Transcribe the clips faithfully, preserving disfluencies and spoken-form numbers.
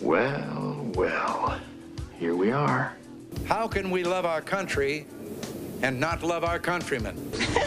Well, well, here we are. How can we love our country and not love our countrymen?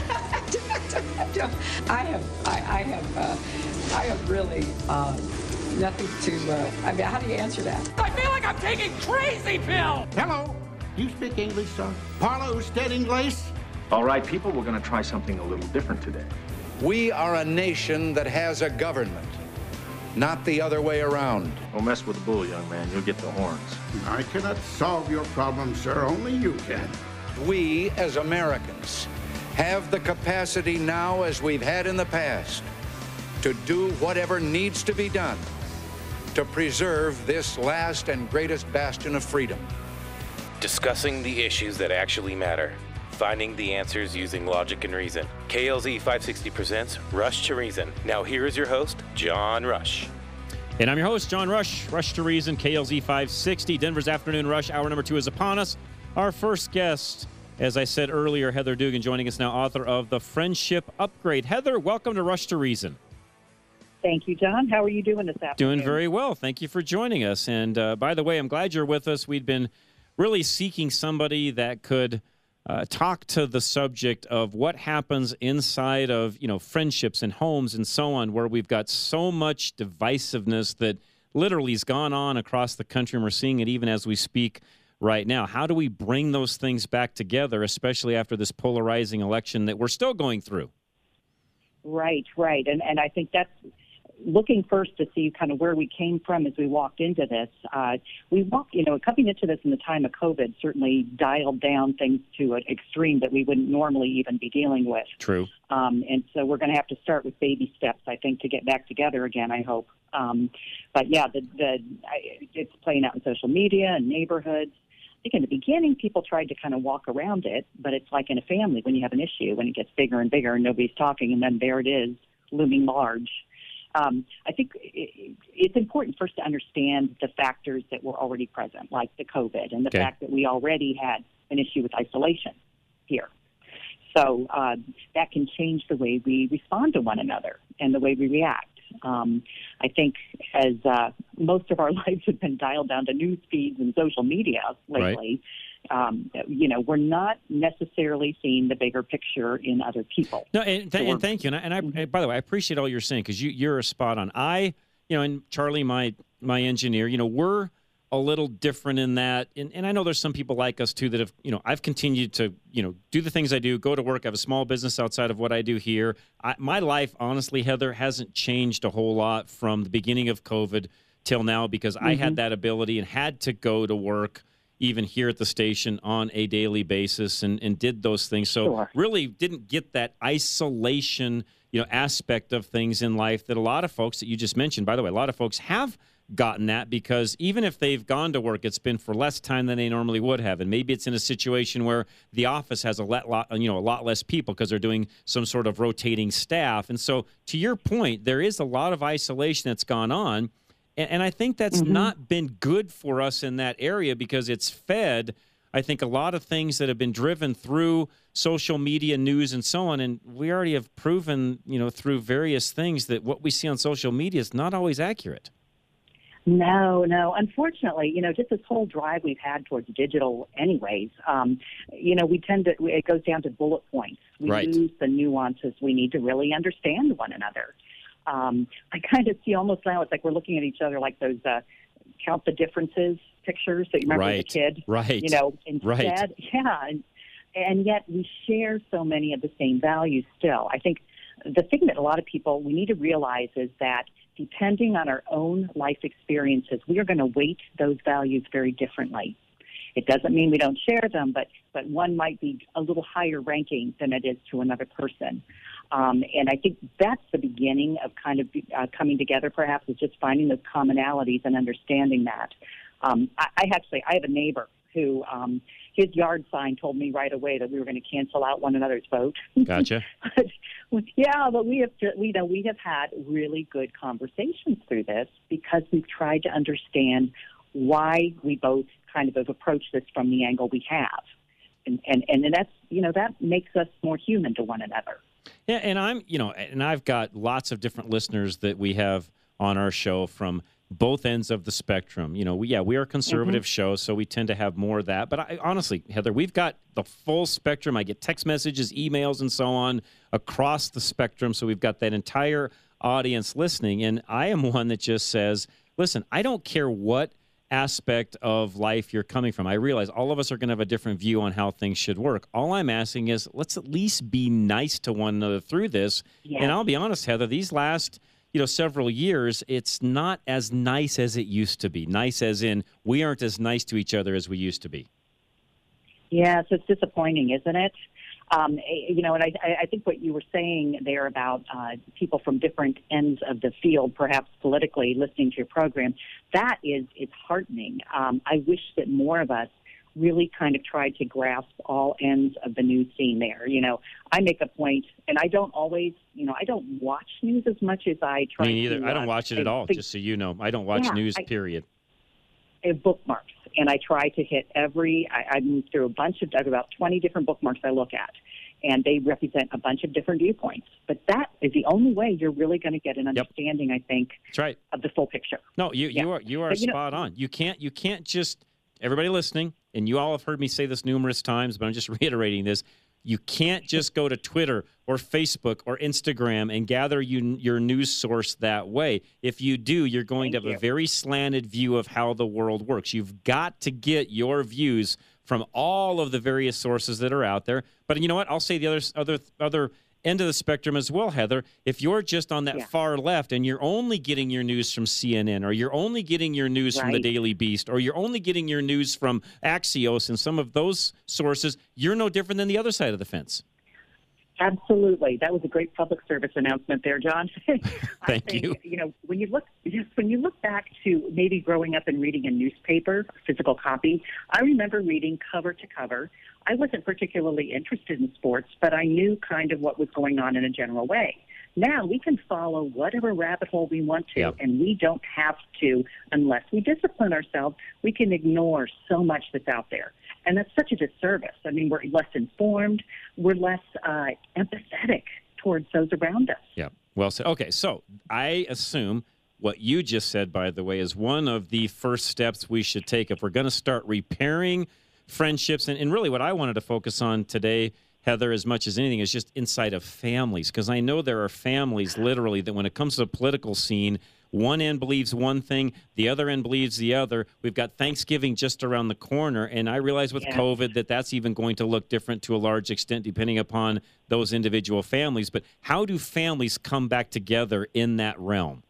I have, I, I have, uh, I have really uh, nothing to. Uh, I mean, how do you answer that? I feel like I'm taking crazy pills. Hello. Do you speak English, sir? Parla usted inglés? All right, people, we're going to try something a little different today. We are a nation that has a government, not the other way around. Don't mess with the bull, young man. You'll get the horns. I cannot solve your problem, sir. Only you can. We, as Americans, have the capacity now, as we've had in the past, to do whatever needs to be done to preserve this last and greatest bastion of freedom. Discussing the issues that actually matter. Finding the answers using logic and reason. K L Z five sixty presents Rush to Reason. Now here is your host, John Rush. And I'm your host, John Rush. Rush to Reason, K L Z five sixty. Denver's Afternoon Rush. Hour number two is upon us. Our first guest, as I said earlier, Heather Dugan, joining us now, author of The Friendship Upgrade. Heather, welcome to Rush to Reason. Thank you, John. How are you doing this afternoon? Doing very well. Thank you for joining us. And uh, by the way, I'm glad you're with us. We'd been really seeking somebody that could uh, talk to the subject of what happens inside of, you know, friendships and homes and so on, where we've got so much divisiveness that literally has gone on across the country, and we're seeing it even as we speak right now. How do we bring those things back together, especially after this polarizing election that we're still going through? Right, right. And and I think that's looking first to see kind of where we came from as we walked into this. Uh, we walked, you know, coming into this in the time of COVID certainly dialed down things to an extreme that we wouldn't normally even be dealing with. True. Um, and so we're going to have to start with baby steps, I think, to get back together again, I hope. Um, but yeah, the, the I, it's playing out in social media and neighborhoods. I think in the beginning, people tried to kind of walk around it, but it's like in a family when you have an issue, when it gets bigger and bigger and nobody's talking, and then there it is, looming large. Um, I think it, it's important first to understand the factors that were already present, like the COVID, and the okay. fact that we already had an issue with isolation here. So uh, that can change the way we respond to one another and the way we react. Um, I think as uh, most of our lives have been dialed down to news feeds and social media lately, right. um, you know, we're not necessarily seeing the bigger picture in other people. No, and, th- so and thank you. And, I, and I, mm-hmm. by the way, I appreciate all you're saying, because you, you're a spot on. I, you know, and Charlie, my my engineer, you know, we're a little different in that, and, and I know there's some people like us too that have, you know, I've continued to, you know, do the things I do, go to work. I have a small business outside of what I do here. I, my life, honestly, Heather, hasn't changed a whole lot from the beginning of COVID till now, because mm-hmm. I had that ability and had to go to work even here at the station on a daily basis, and, and did those things. So sure. really didn't get that isolation, you know, aspect of things in life that a lot of folks that you just mentioned, by the way, a lot of folks have gotten that, because even if they've gone to work, it's been for less time than they normally would have. And maybe it's in a situation where the office has a lot, you know, a lot less people because they're doing some sort of rotating staff. And so to your point, there is a lot of isolation that's gone on. And, and I think that's mm-hmm. not been good for us in that area, because it's fed, I think, a lot of things that have been driven through social media, news, and so on. And we already have proven, you know, through various things that what we see on social media is not always accurate. No, no. Unfortunately, you know, just this whole drive we've had towards digital anyways, um, you know, we tend to, it goes down to bullet points. We right. lose the nuances we need to really understand one another. Um, I kind of see almost now it's like we're looking at each other like those uh, count the differences pictures that you remember right. as a kid. Right. You know, instead, right. yeah. And, and yet we share so many of the same values still. I think the thing that a lot of people, we need to realize is that depending on our own life experiences, we are going to weight those values very differently. It doesn't mean we don't share them, but, but one might be a little higher ranking than it is to another person. Um, and I think that's the beginning of kind of uh, coming together, perhaps, is just finding those commonalities and understanding that. Um, I, I actually, I have a neighbor who, um, his yard sign told me right away that we were going to cancel out one another's vote. Gotcha. but, yeah, but we have, we know we have had really good conversations through this, because we've tried to understand why we both kind of have approached this from the angle we have. And, and, and that's, you know, that makes us more human to one another. Yeah, and I'm, you know, and I've got lots of different listeners that we have on our show, from both ends of the spectrum. You know, we, yeah, we are a conservative Mm-hmm. show, so we tend to have more of that. But I, honestly, Heather, we've got the full spectrum. I get text messages, emails, and so on across the spectrum. So we've got that entire audience listening. And I am one that just says, listen, I don't care what aspect of life you're coming from. I realize all of us are going to have a different view on how things should work. All I'm asking is let's at least be nice to one another through this. Yes. And I'll be honest, Heather, these last you know, several years, it's not as nice as it used to be. Nice as in we aren't as nice to each other as we used to be. Yes, it's disappointing, isn't it? Um, you know, and I, I think what you were saying there about uh, people from different ends of the field, perhaps politically, listening to your program, that is it's heartening. Um, I wish that more of us really kind of tried to grasp all ends of the news scene there. You know, I make a point, and I don't always, you know, I don't watch news as much as I try to. Me neither. To, I don't uh, watch it at all, think, just so you know. I don't watch yeah, news, I, period. I have bookmarks, and I try to hit every, I, I move through a bunch of, I have about twenty different bookmarks I look at, and they represent a bunch of different viewpoints. But that is the only way you're really going to get an understanding, yep. I think, that's right. of the full picture. No, you, yeah. you are you are but, you spot know, on. You can't you can't just, everybody listening, and you all have heard me say this numerous times, but I'm just reiterating this. You can't just go to Twitter or Facebook or Instagram and gather you, your news source that way. If you do, you're going Thank to have you. a very slanted view of how the world works. You've got to get your views from all of the various sources that are out there. But you know what? I'll say the other other other end of the spectrum as well, Heather. If you're just on that yeah. far left and you're only getting your news from C N N or you're only getting your news right. from the Daily Beast or you're only getting your news from Axios and some of those sources, you're no different than the other side of the fence. Absolutely. That was a great public service announcement there, John. Thank I think, you. You know, when you look just when you look back to maybe growing up and reading a newspaper, physical copy, I remember reading cover to cover. I wasn't particularly interested in sports, but I knew kind of what was going on in a general way. Now we can follow whatever rabbit hole we want to, yep. and we don't have to, unless we discipline ourselves, we can ignore so much that's out there. And that's such a disservice. I mean, we're less informed. We're less uh, empathetic towards those around us. Yeah, well said. Okay, so I assume what you just said, by the way, is one of the first steps we should take if we're going to start repairing friendships. And, and really what I wanted to focus on today, Heather, as much as anything, is just inside of families. Because I know there are families, literally, that when it comes to the political scene, one end believes one thing, the other end believes the other. We've got Thanksgiving just around the corner, and I realize with yeah. COVID that that's even going to look different to a large extent depending upon those individual families. But how do families come back together in that realm?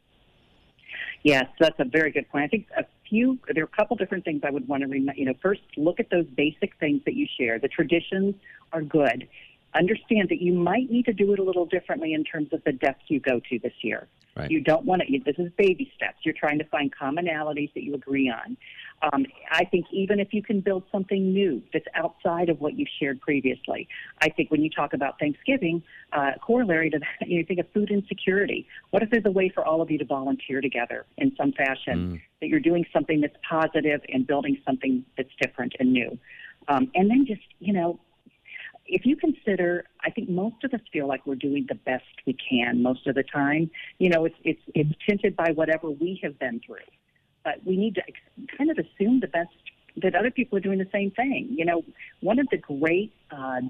Yes, that's a very good point. I think a few, there are a couple different things I would want to remind. You know, first, look at those basic things that you share. The traditions are good. Understand that you might need to do it a little differently in terms of the depth you go to this year. Right. You don't want to, this is baby steps. You're trying to find commonalities that you agree on. Um, I think even if you can build something new that's outside of what you've shared previously, I think when you talk about Thanksgiving, uh, corollary to that, you think of food insecurity. What if there's a way for all of you to volunteer together in some fashion, mm. that you're doing something that's positive and building something that's different and new? Um, and then just, you know, if you consider, I think most of us feel like we're doing the best we can most of the time. You know, it's it's it's tinted by whatever we have been through. But we need to kind of assume the best, that other people are doing the same thing. You know, one of the great, uh,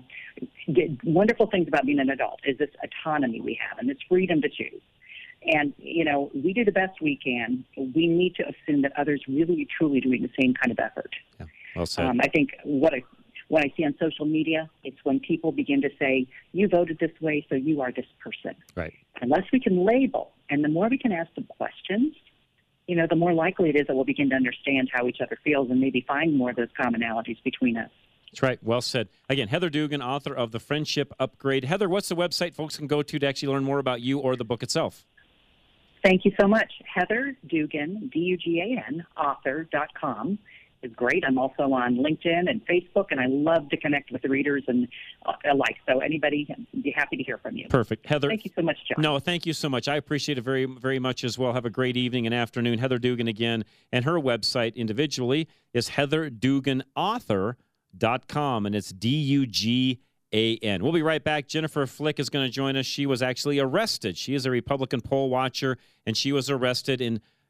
wonderful things about being an adult is this autonomy we have and this freedom to choose. And, you know, we do the best we can. We need to assume that others really, truly doing the same kind of effort. Yeah, well said. Um, I think what I... What I see on social media, it's when people begin to say, you voted this way, so you are this person. Right. Unless we can label, and the more we can ask them questions, you know, the more likely it is that we'll begin to understand how each other feels and maybe find more of those commonalities between us. That's right. Well said. Again, Heather Dugan, author of The Friendship Upgrade. Heather, what's the website folks can go to to actually learn more about you or the book itself? Thank you so much. Heather Dugan, D U G A N, author dot com. Is great. I'm also on LinkedIn and Facebook, and I love to connect with the readers and uh, alike. So anybody, I'd be happy to hear from you. Perfect. Heather. Thank you so much, John. No, thank you so much. I appreciate it very, very much as well. Have a great evening and afternoon. Heather Dugan again, and her website individually is heather dugan author dot com, and it's D U G A N. We'll be right back. Jennifer Flick is going to join us. She was actually arrested. She is a Republican poll watcher, and she was arrested in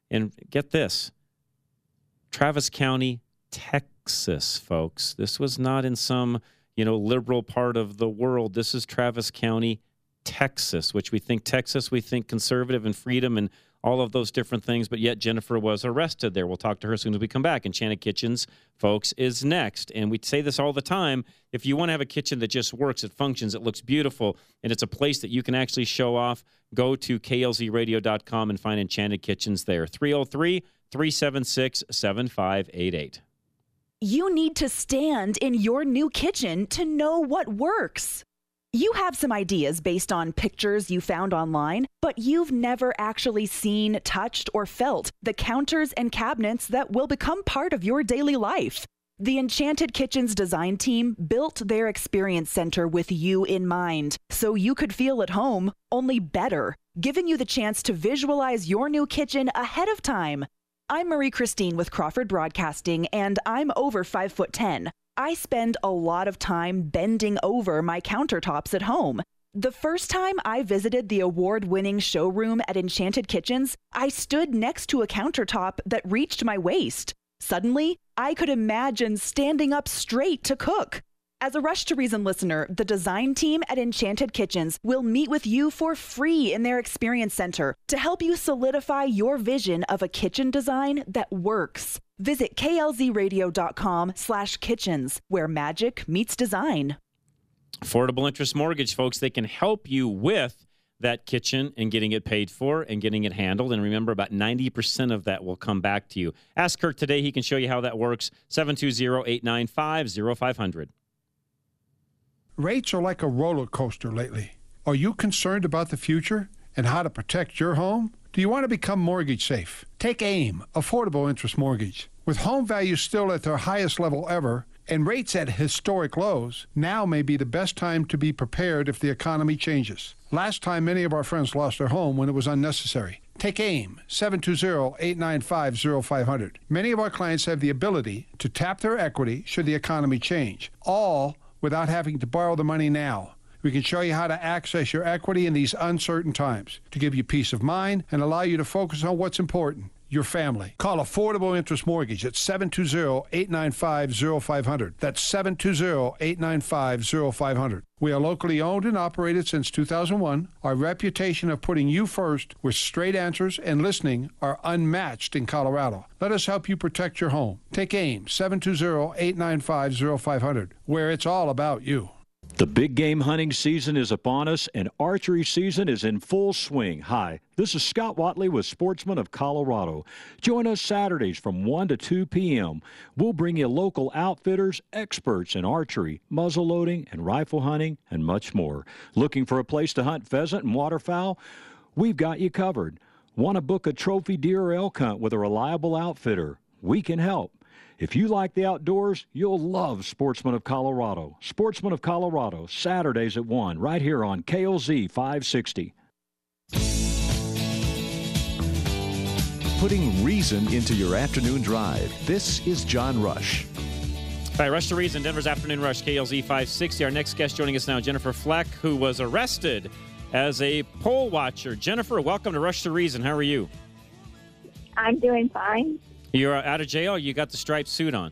And get this, Travis County, Texas, folks. This was not in some, you know, liberal part of the world. This is Travis County, Texas, which we think Texas, we think conservative and freedom and all of those different things, but yet Jennifer was arrested there. We'll talk to her as soon as we come back. Enchanted Kitchens, folks, is next. And we say this all the time. If you want to have a kitchen that just works, it functions, it looks beautiful, and it's a place that you can actually show off, go to K L Z radio dot com and find Enchanted Kitchens there. three oh three, three seven six, seven five eight eight. You need to stand in your new kitchen to know what works. You have some ideas based on pictures you found online, but you've never actually seen, touched, or felt the counters and cabinets that will become part of your daily life. The Enchanted Kitchens design team built their experience center with you in mind, so you could feel at home, only better, giving you the chance to visualize your new kitchen ahead of time. I'm Marie Christine with Crawford Broadcasting, and I'm over five foot ten. I spend a lot of time bending over my countertops at home. The first time I visited the award-winning showroom at Enchanted Kitchens, I stood next to a countertop that reached my waist. Suddenly, I could imagine standing up straight to cook. As a Rush to Reason listener, the design team at Enchanted Kitchens will meet with you for free in their experience center to help you solidify your vision of a kitchen design that works. Visit K L Z radio dot com slash kitchens, where magic meets design. Affordable interest mortgage, folks, they can help you with that kitchen and getting it paid for and getting it handled. And remember, about ninety percent of that will come back to you. Ask Kirk today. He can show you how that works. seven two zero, eight nine five, zero five zero zero. Rates are like a roller coaster lately. Are you concerned about the future and how to protect your home? Do you want to become mortgage safe? Take AIM, Affordable Interest Mortgage. With home values still at their highest level ever and rates at historic lows, now may be the best time to be prepared if the economy changes. Last time, many of our friends lost their home when it was unnecessary. Take AIM, seven two zero, eight nine five, zero five zero zero. Many of our clients have the ability to tap their equity should the economy change, all without having to borrow the money now. We can show you how to access your equity in these uncertain times to give you peace of mind and allow you to focus on what's important, your family. Call Affordable Interest Mortgage at seven two zero, eight nine five, zero five zero zero. That's seven two zero, eight nine five, zero five zero zero. We are locally owned and operated since two thousand one. Our reputation of putting you first with straight answers and listening are unmatched in Colorado. Let us help you protect your home. Take AIM, seven two zero, eight nine five, zero five zero zero, where it's all about you. The big game hunting season is upon us, and archery season is in full swing. Hi, this is Scott Watley with Sportsman of Colorado. Join us Saturdays from one to two p.m. We'll bring you local outfitters, experts in archery, muzzle loading, and rifle hunting, and much more. Looking for a place to hunt pheasant and waterfowl? We've got you covered. Want to book a trophy deer or elk hunt with a reliable outfitter? We can help. If you like the outdoors, you'll love Sportsman of Colorado. Sportsman of Colorado, Saturdays at one, right here on K L Z five sixty. Putting reason into your afternoon drive. This is John Rush. All right, Rush to Reason, Denver's Afternoon Rush, K L Z five sixty. Our next guest joining us now, Jennifer Fleck, who was arrested as a poll watcher. Jennifer, welcome to Rush to Reason. How are you? I'm doing fine. You're out of jail, or you got the striped suit on?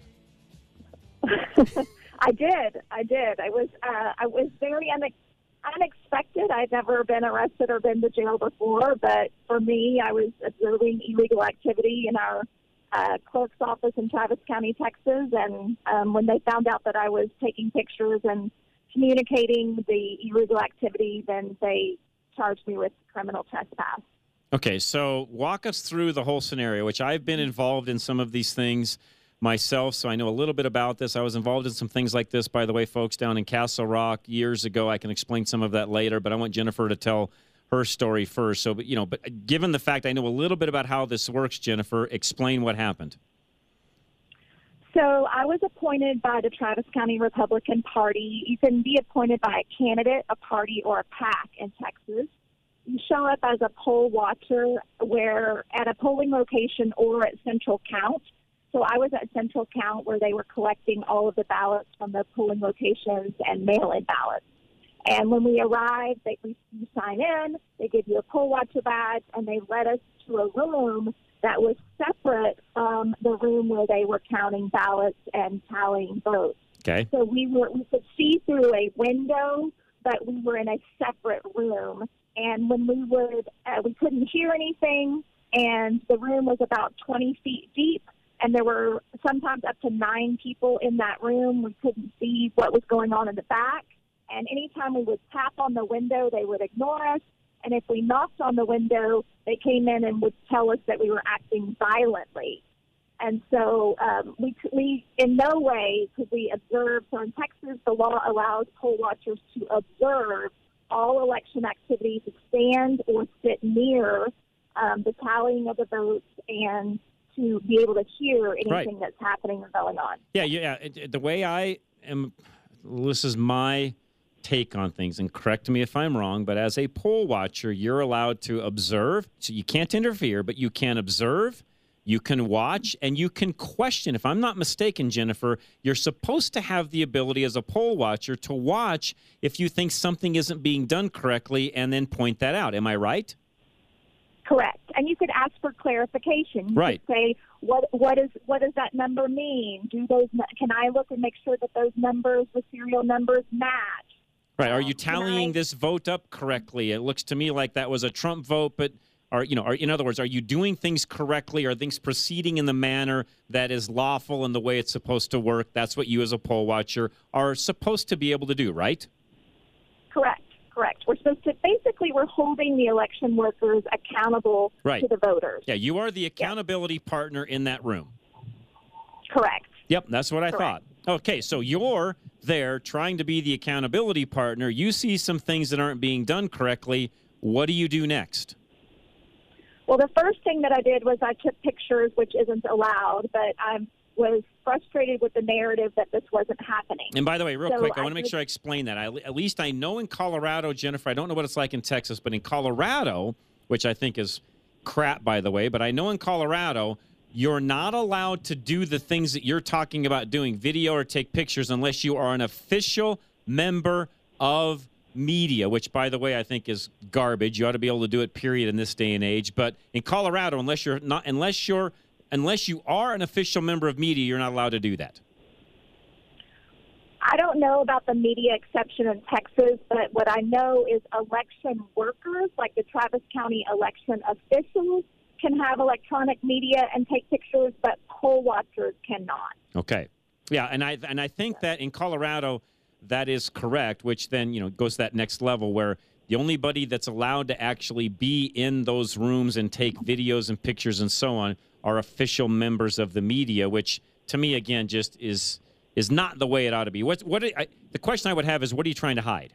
I did. I did. I was uh, I was very une- unexpected. I'd never been arrested or been to jail before, but for me, I was observing illegal activity in our uh, clerk's office in Travis County, Texas, and um, when they found out that I was taking pictures and communicating the illegal activity, then they charged me with criminal trespass. Okay, so walk us through the whole scenario, which I've been involved in some of these things myself, so I know a little bit about this. I was involved in some things like this, by the way, folks, down in Castle Rock years ago. I can explain some of that later, but I want Jennifer to tell her story first. So, you know, but given the fact I know a little bit about how this works, Jennifer, explain what happened. So I was appointed by the Travis County Republican Party. You can be appointed by a candidate, a party, or a PAC in Texas. You show up as a poll watcher where at a polling location or at Central Count. So I was at Central Count where they were collecting all of the ballots from the polling locations and mail-in ballots. And when we arrived, they we, you sign in, they give you a poll watcher badge, and they led us to a room that was separate from the room where they were counting ballots and tallying votes. Okay. So we were we could see through a window, but we were in a separate room. And when we would, uh, we couldn't hear anything, and the room was about twenty feet deep, and there were sometimes up to nine people in that room. We couldn't see what was going on in the back. And anytime we would tap on the window, they would ignore us. And if we knocked on the window, they came in and would tell us that we were acting violently. And so um, we, we, in no way could we observe. So in Texas, the law allows poll watchers to observe all election activities, stand or sit near um, the tallying of the votes, and to be able to hear anything right. that's happening or going on. Yeah, yeah. It, it, the way I am, this is my take on things, and correct me if I'm wrong, but as a poll watcher, you're allowed to observe. So you can't interfere, but you can observe, you can watch, and you can question. If I'm not mistaken, Jennifer, you're supposed to have the ability as a poll watcher to watch if you think something isn't being done correctly and then point that out. Am I right? Correct. And you could ask for clarification. You right. could say, what what is what does that number mean? Do those can I look and make sure that those numbers, the serial numbers, match? Right. Are you tallying I, this vote up correctly? It looks to me like that was a Trump vote, but are you know, are, in other words, are you doing things correctly? Are things proceeding in the manner that is lawful and the way it's supposed to work? That's what you as a poll watcher are supposed to be able to do, right? Correct. Correct. We're supposed to, basically, we're holding the election workers accountable right. to the voters. Yeah, you are the accountability yep. partner in that room. Correct. Yep, that's what I Correct. thought. Okay, so you're there trying to be the accountability partner. You see some things that aren't being done correctly. What do you do next? Well, the first thing that I did was I took pictures, which isn't allowed, but I was frustrated with the narrative that this wasn't happening. And by the way, real so quick, I, I want to make did, sure I explain that. I, at least I know in Colorado, Jennifer, I don't know what it's like in Texas, but in Colorado, which I think is crap, by the way, but I know in Colorado, you're not allowed to do the things that you're talking about doing, video or take pictures, unless you are an official member of media, which, by the way, I think is garbage. You ought to be able to do it, period, in this day and age. But in Colorado, unless you're not, unless you're, unless you are an official member of media, you're not allowed to do that. I don't know about the media exception in Texas, but what I know is election workers, like the Travis County election officials, can have electronic media and take pictures, but poll watchers cannot. Okay. Yeah, and I and I think that in Colorado, that is correct, which then, you know, goes to that next level where the only body that's allowed to actually be in those rooms and take videos and pictures and so on are official members of the media, which to me, again, just is is not the way it ought to be. What what I, the question I would have is, what are you trying to hide?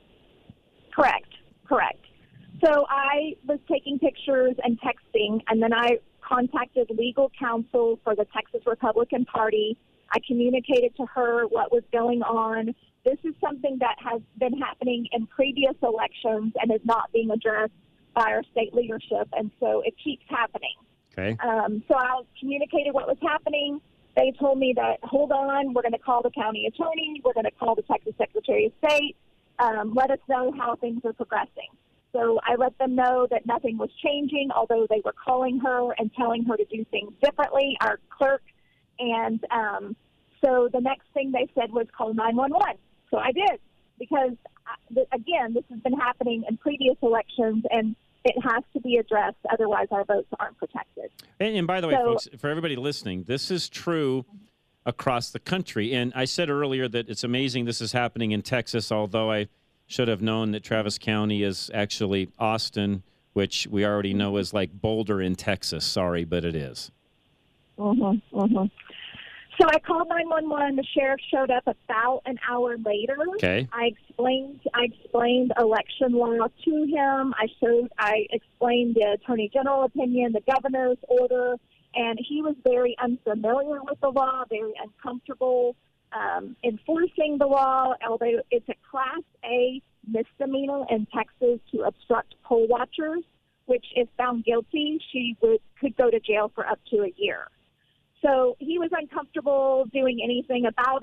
Correct. Correct. So I was taking pictures and texting, and then I contacted legal counsel for the Texas Republican Party. I communicated to her what was going on. This is something that has been happening in previous elections and is not being addressed by our state leadership, and so it keeps happening. Okay. Um, so I communicated what was happening. They told me that, hold on, we're going to call the county attorney, we're going to call the Texas Secretary of State, um, let us know how things are progressing. So I let them know that nothing was changing, although they were calling her and telling her to do things differently, our clerk. And um, so the next thing they said was call nine one one. So I did, because, again, this has been happening in previous elections, and it has to be addressed. Otherwise, our votes aren't protected. And, and by the way, so, folks, for everybody listening, this is true across the country. And I said earlier that it's amazing this is happening in Texas, although I should have known that Travis County is actually Austin, which we already know is like Boulder in Texas. Sorry, but it is. Mm-hmm, mm-hmm. So I called nine one one. The sheriff showed up about an hour later. Okay. I explained I explained election law to him. I showed I explained the Attorney General opinion, the governor's order, and he was very unfamiliar with the law, very uncomfortable um, enforcing the law, although it's a Class A misdemeanor in Texas to obstruct poll watchers, which if found guilty, she would could go to jail for up to a year. So he was uncomfortable doing anything about it.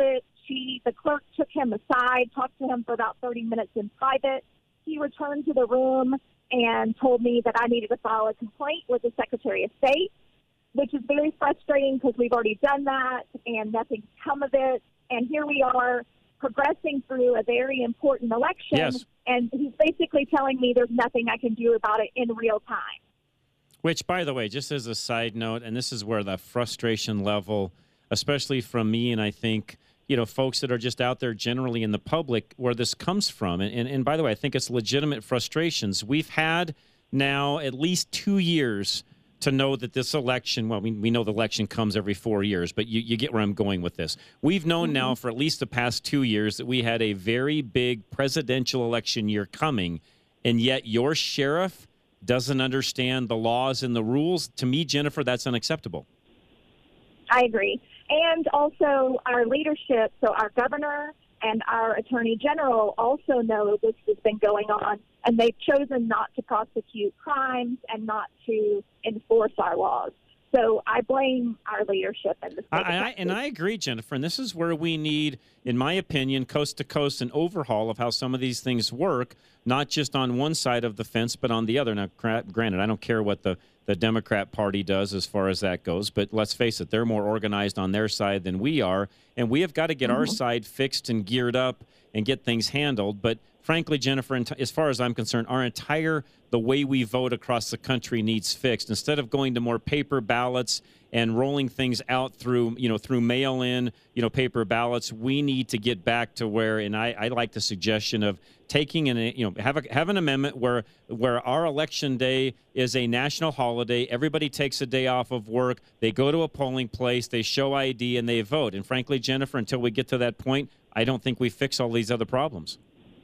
She, the clerk took him aside, talked to him for about thirty minutes in private. He returned to the room and told me that I needed to file a complaint with the Secretary of State, which is very frustrating because we've already done that and nothing's come of it. And here we are progressing through a very important election, yes. and he's basically telling me there's nothing I can do about it in real time. Which, by the way, just as a side note, and this is where the frustration level, especially from me and I think, you know, folks that are just out there generally in the public, where this comes from. And, and, and by the way, I think it's legitimate frustrations. We've had now at least two years to know that this election, well, we, we know the election comes every four years, but you, you get where I'm going with this. We've known mm-hmm. now for at least the past two years that we had a very big presidential election year coming, and yet your sheriff doesn't understand the laws and the rules. To me, Jennifer, that's unacceptable. I agree. And also our leadership, so our governor and our attorney general also know this has been going on, and they've chosen not to prosecute crimes and not to enforce our laws. So I blame our leadership in this. I, I, and I agree, Jennifer, and this is where we need, in my opinion, coast to coast, an overhaul of how some of these things work, not just on one side of the fence, but on the other. Now, granted, I don't care what the, the Democrat Party does as far as that goes, but let's face it, they're more organized on their side than we are, and we have got to get mm-hmm. our side fixed and geared up and get things handled. But frankly, Jennifer, as far as I'm concerned, our entire, the way we vote across the country needs fixed. Instead of going to more paper ballots and rolling things out through, you know, through mail-in, you know, paper ballots, we need to get back to where, and I, I like the suggestion of taking an, you know, have a, have an amendment where, where our election day is a national holiday. Everybody takes a day off of work. They go to a polling place, they show I D, and they vote. And frankly, Jennifer, until we get to that point, I don't think we fix all these other problems.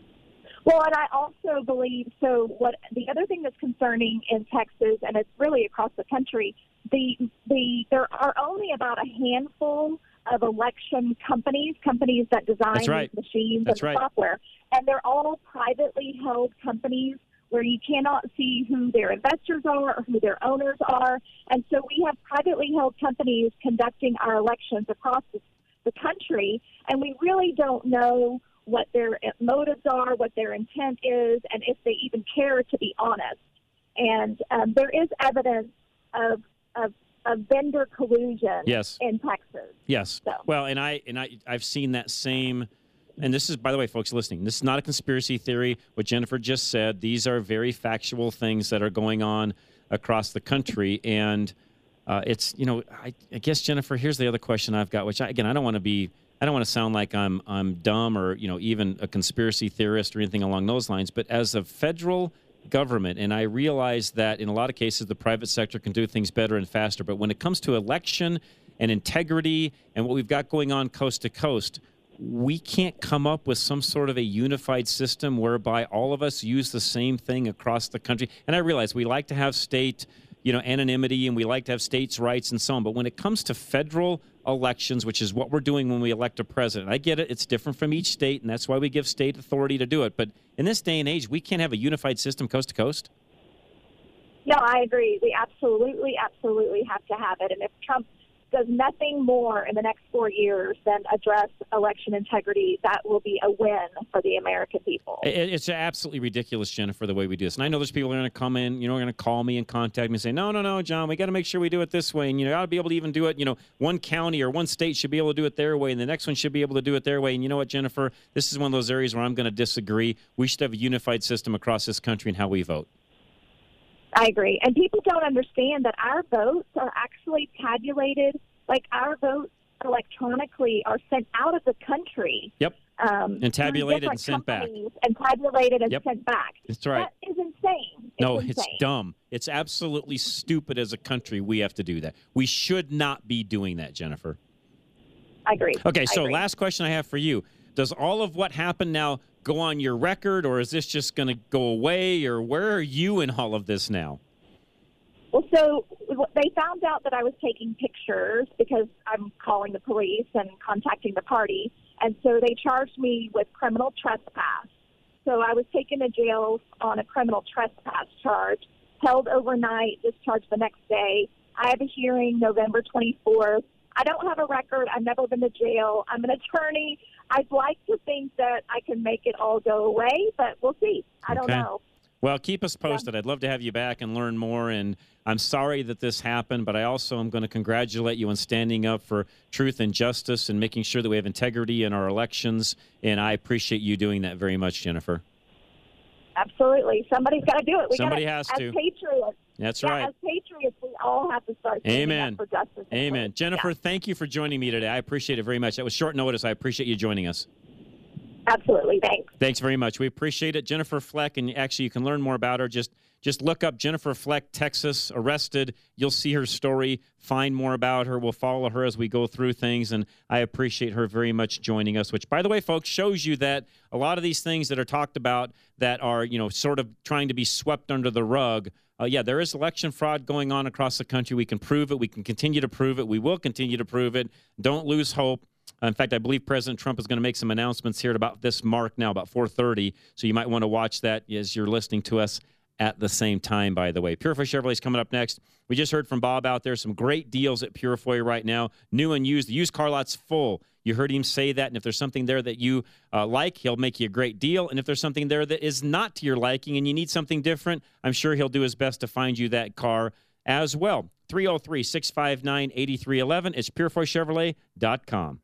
Well, and I also believe, so what the other thing that's concerning in Texas, and it's really across the country, the the there are only about a handful of election companies, companies that design That's right. these machines That's and right. software, and they're all privately held companies where you cannot see who their investors are or who their owners are. And so we have privately held companies conducting our elections across the, the country, and we really don't know what their motives are, what their intent is, and if they even care, to be honest. And um, there is evidence of, of of vendor collusion yes. in Texas. Yes. So. Well, and I and I I've seen that same. And this is, by the way, folks listening, this is not a conspiracy theory. What Jennifer just said, these are very factual things that are going on across the country. And uh, it's, you know, I, I guess, Jennifer, here's the other question I've got, which, I, again, I don't want to be, I don't want to sound like I'm I'm dumb or, you know, even a conspiracy theorist or anything along those lines. But as a federal government, and I realize that in a lot of cases the private sector can do things better and faster, but when it comes to election and integrity and what we've got going on coast to coast, we can't come up with some sort of a unified system whereby all of us use the same thing across the country. And I realize we like to have state, you know, anonymity, and we like to have states' rights and so on. But when it comes to federal elections, which is what we're doing when we elect a president, I get it. It's different from each state, and that's why we give state authority to do it. But in this day and age, we can't have a unified system coast to coast. No, I agree. We absolutely, absolutely have to have it. And if Trump does nothing more in the next four years than address election integrity, that will be a win for the American people. It's absolutely ridiculous, Jennifer, the way we do this. And I know there's people that are going to come in, you know, are going to call me and contact me and say, no, no, no, John, we got to make sure we do it this way. And, you know, got to be able to even do it, you know, one county or one state should be able to do it their way, and the next one should be able to do it their way. And you know what, Jennifer, this is one of those areas where I'm going to disagree. We should have a unified system across this country in how we vote. I agree. And people don't understand that our votes are actually tabulated, like our votes electronically are sent out of the country. Yep. Um, and tabulated and sent back. And tabulated and yep. sent back. That's right. That is insane. It's no, insane. It's dumb. It's absolutely stupid as a country. We have to do that. We should not be doing that, Jennifer. I agree. Okay, so I agree. last question I have for you. Does all of what happened now go on your record, or is this just going to go away, or where are you in all of this now? Well, so they found out that I was taking pictures because I'm calling the police and contacting the party, and so they charged me with criminal trespass. So I was taken to jail on a criminal trespass charge, held overnight, discharged the next day. I have a hearing November twenty-fourth. I don't have a record. I've never been to jail. I'm an attorney. I'd like to think that I can make it all go away, but we'll see. I don't Okay. know. Well, keep us posted. I'd love to have you back and learn more. And I'm sorry that this happened, but I also am going to congratulate you on standing up for truth and justice and making sure that we have integrity in our elections. And I appreciate you doing that very much, Jennifer. Absolutely. Somebody's got to do it. We Somebody gotta, has as to. Patriots. That's yeah, right. As patriots, we all have to start standing Amen. up for justice. and Amen. truth. Jennifer, Yeah. thank you for joining me today. I appreciate it very much. That was short notice. I appreciate you joining us. Absolutely. Thanks. Thanks very much. We appreciate it. Jennifer Fleck, and actually you can learn more about her. Just just look up Jennifer Fleck, Texas, arrested. You'll see her story, find more about her. We'll follow her as we go through things, and I appreciate her very much joining us, which, by the way, folks, shows you that a lot of these things that are talked about that are, you know, sort of trying to be swept under the rug, uh, yeah, there is election fraud going on across the country. We can prove it. We can continue to prove it. We will continue to prove it. Don't lose hope. In fact, I believe President Trump is going to make some announcements here at about this mark now, about four thirty. So you might want to watch that as you're listening to us at the same time, by the way. Purifoy Chevrolet is coming up next. We just heard from Bob out there. Some great deals at Purifoy right now. New and used. The used car lot's full. You heard him say that. And if there's something there that you uh, like, he'll make you a great deal. And if there's something there that is not to your liking and you need something different, I'm sure he'll do his best to find you that car as well. three oh three, six five nine, eight three one one. It's purifoy chevrolet dot com.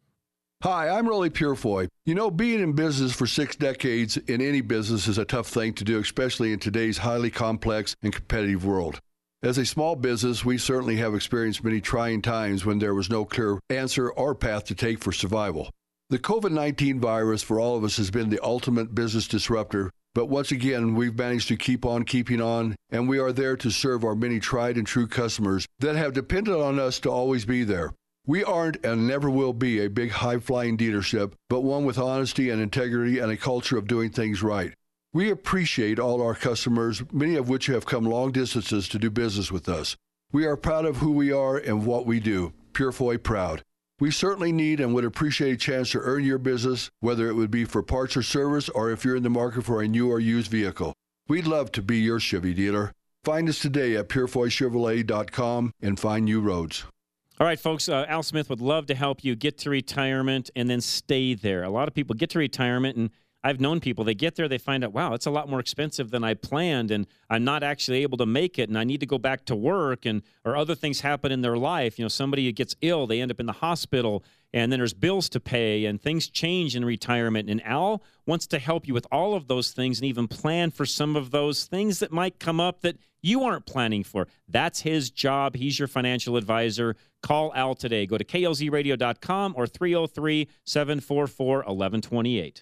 Hi, I'm Rolly Purifoy. You know, being in business for six decades in any business is a tough thing to do, especially in today's highly complex and competitive world. As a small business, we certainly have experienced many trying times when there was no clear answer or path to take for survival. The COVID nineteen virus for all of us has been the ultimate business disruptor, but once again, we've managed to keep on keeping on, and we are there to serve our many tried and true customers that have depended on us to always be there. We aren't and never will be a big high-flying dealership, but one with honesty and integrity and a culture of doing things right. We appreciate all our customers, many of which have come long distances to do business with us. We are proud of who we are and what we do. Purifoy proud. We certainly need and would appreciate a chance to earn your business, whether it would be for parts or service or if you're in the market for a new or used vehicle. We'd love to be your Chevy dealer. Find us today at purifoy chevrolet dot com and find new roads. All right, folks, uh, Al Smith would love to help you get to retirement and then stay there. A lot of people get to retirement, and I've known people, they get there, they find out, wow, it's a lot more expensive than I planned, and I'm not actually able to make it, and I need to go back to work, and or other things happen in their life. You know, somebody gets ill, they end up in the hospital, and then there's bills to pay, and things change in retirement. And Al wants to help you with all of those things and even plan for some of those things that might come up that you aren't planning for. That's his job. He's your financial advisor. Call Al today. Go to K L Z radio dot com or three oh three, seven four four, one one two eight.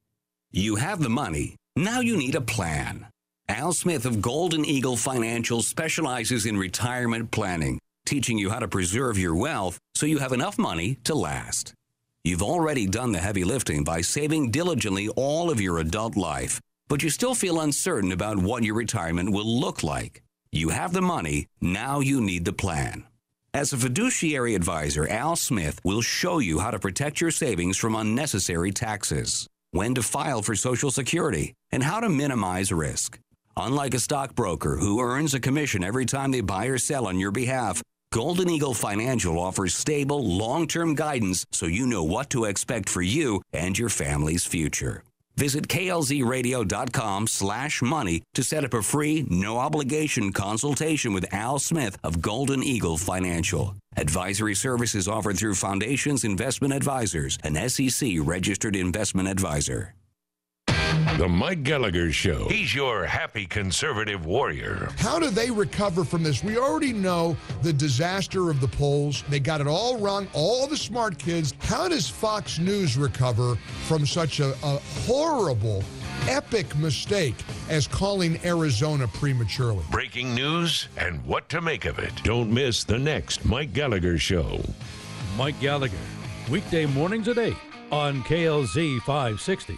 You have the money. Now you need a plan. Al Smith of Golden Eagle Financial specializes in retirement planning, teaching you how to preserve your wealth so you have enough money to last. You've already done the heavy lifting by saving diligently all of your adult life, but you still feel uncertain about what your retirement will look like. You have the money. Now you need the plan. As a fiduciary advisor, Al Smith will show you how to protect your savings from unnecessary taxes, when to file for Social Security, and how to minimize risk. Unlike a stockbroker who earns a commission every time they buy or sell on your behalf, Golden Eagle Financial offers stable, long-term guidance so you know what to expect for you and your family's future. Visit K L Z radio dot com slash money to set up a free, no-obligation consultation with Al Smith of Golden Eagle Financial. Advisory services offered through Foundations Investment Advisors, an S E C-registered investment advisor. The Mike Gallagher Show. He's your happy conservative warrior. How do they recover from this? We already know the disaster of the polls. They got it all wrong, all the smart kids. How does Fox News recover from such a, a horrible, epic mistake as calling Arizona prematurely? Breaking news and what to make of it. Don't miss the next Mike Gallagher Show. Mike Gallagher, weekday mornings at eight on K L Z five sixty.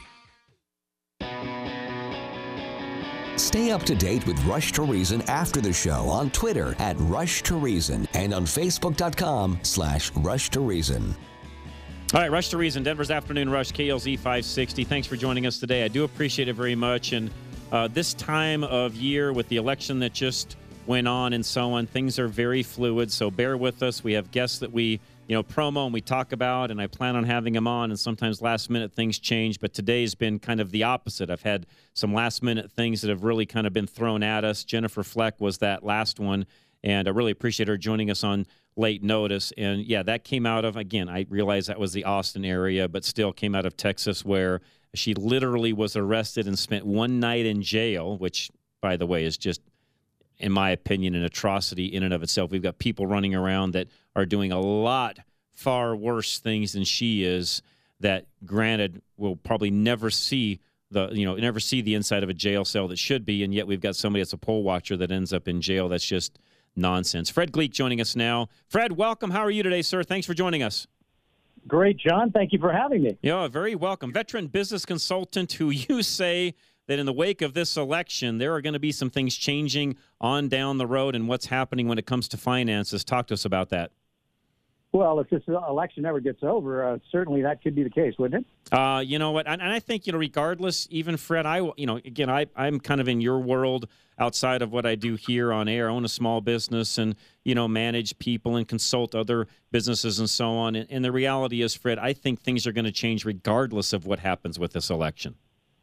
Stay up to date with Rush to Reason after the show on Twitter at Rush to Reason and on Facebook dot com slash Rush to Reason. All right, Rush to Reason, Denver's Afternoon Rush, K L Z five sixty. Thanks for joining us today. I do appreciate it very much. And uh, this time of year with the election that just went on and so on, things are very fluid, so bear with us. We have guests that we you know, promo and we talk about, and I plan on having him on, and sometimes last-minute things change, but today's been kind of the opposite. I've had some last-minute things that have really kind of been thrown at us. Jennifer Fleck was that last one, and I really appreciate her joining us on late notice. And, yeah, that came out of, again, I realize that was the Austin area, but still came out of Texas, where she literally was arrested and spent one night in jail, which, by the way, is just, in my opinion, an atrocity in and of itself. We've got people running around that are doing a lot far worse things than she is, that, granted, will probably never see the, you know, never see the inside of a jail cell that should be, and yet we've got somebody that's a poll watcher that ends up in jail. That's just nonsense. Fred Gleek joining us now. Fred, welcome. How are you today, sir? Thanks for joining us. Great, John. Thank you for having me. Yeah, very welcome. Veteran business consultant who you say that in the wake of this election, there are going to be some things changing on down the road and what's happening when it comes to finances. Talk to us about that. Well, if this election ever gets over, uh, certainly that could be the case, wouldn't it? Uh, you know what? And, and I think, you know, regardless, even Fred, I, you know, again, I, I'm kind of in your world outside of what I do here on air. I own a small business and, you know, manage people and consult other businesses and so on. And, and the reality is, Fred, I think things are going to change regardless of what happens with this election.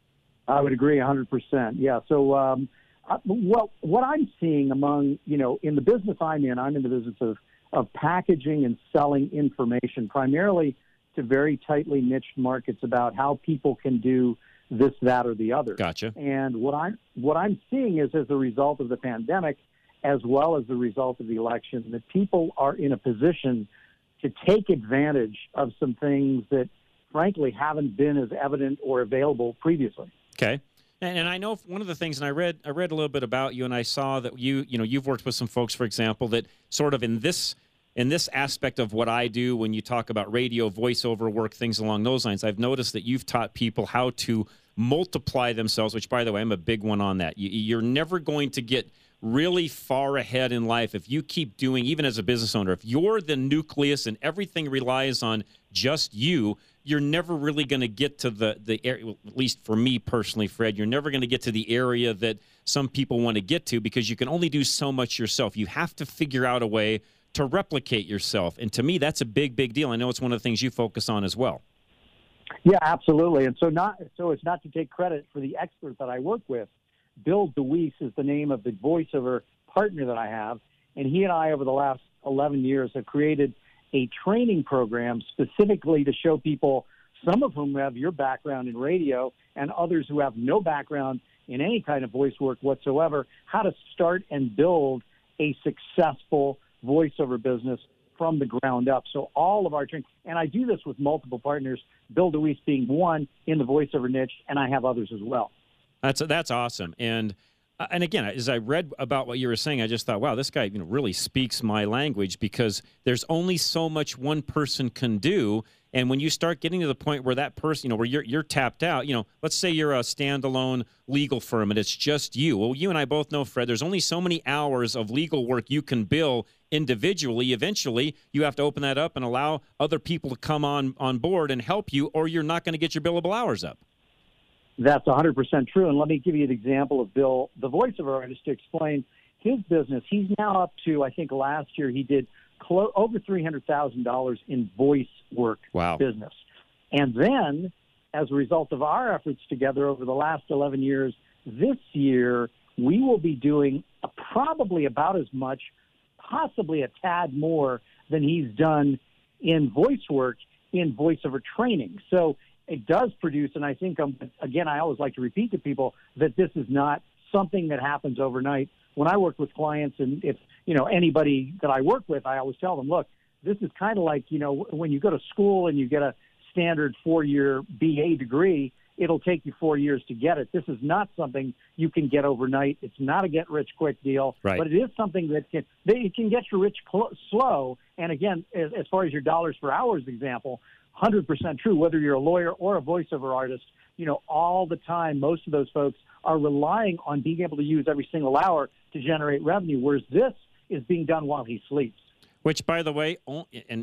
I would agree one hundred percent. Yeah. So, um, I, well, what I'm seeing among, you know, in the business I'm in, I'm in the business of, of packaging and selling information, primarily to very tightly niched markets about how people can do this, that, or the other. Gotcha. And what I'm, what I'm seeing is, as a result of the pandemic, as well as the result of the election, that people are in a position to take advantage of some things that, frankly, haven't been as evident or available previously. Okay. And, and I know one of the things, and I read I read a little bit about you, and I saw that you you know you've worked with some folks, for example, that sort of in this in this aspect of what I do, when you talk about radio, voiceover work, things along those lines, I've noticed that you've taught people how to multiply themselves. Which, by the way, I'm a big one on that. You, you're never going to get really far ahead in life if you keep doing, even as a business owner, if you're the nucleus and everything relies on just you, you're never really going to get to the, the area, at least for me personally, Fred, you're never going to get to the area that some people want to get to, because you can only do so much yourself. You have to figure out a way to replicate yourself. And to me, that's a big, big deal. I know it's one of the things you focus on as well. Yeah, absolutely. And so not so it's not to take credit for the expert that I work with. Bill DeWeese is the name of the voiceover partner that I have, and he and I, over the last eleven years, have created a training program specifically to show people, some of whom have your background in radio and others who have no background in any kind of voice work whatsoever, how to start and build a successful voiceover business from the ground up. So all of our training, and I do this with multiple partners, Bill DeWeese being one in the voiceover niche, and I have others as well. That's that's awesome. And uh, and again, as I read about what you were saying, I just thought, wow, this guy, you know, really speaks my language, because there's only so much one person can do. And when you start getting to the point where that person, you know, where you're you're tapped out, you know, let's say you're a standalone legal firm and it's just you. Well, you and I both know, Fred, there's only so many hours of legal work you can bill individually. Eventually, you have to open that up and allow other people to come on on board and help you, or you're not going to get your billable hours up. That's one hundred percent true. And let me give you an example of Bill, the voiceover artist, to explain his business. He's now up to, I think last year he did clo- over three hundred thousand dollars in voice work wow. business. And then, as a result of our efforts together over the last eleven years, this year we will be doing a, probably about as much, possibly a tad more than he's done in voice work in voiceover training. So it does produce, and I think, um, again, I always like to repeat to people that this is not something that happens overnight. When I work with clients, and if, you know, anybody that I work with, I always tell them, look, this is kind of like, you know, when you go to school and you get a standard four-year B A degree, it'll take you four years to get it. This is not something you can get overnight. It's not a get-rich-quick deal, right. But it is something that can, that it can get you rich cl- slow. And again, as, as far as your dollars per hours example, one hundred percent true, whether you're a lawyer or a voiceover artist, you know, all the time, most of those folks are relying on being able to use every single hour to generate revenue, whereas this is being done while he sleeps. Which, by the way, and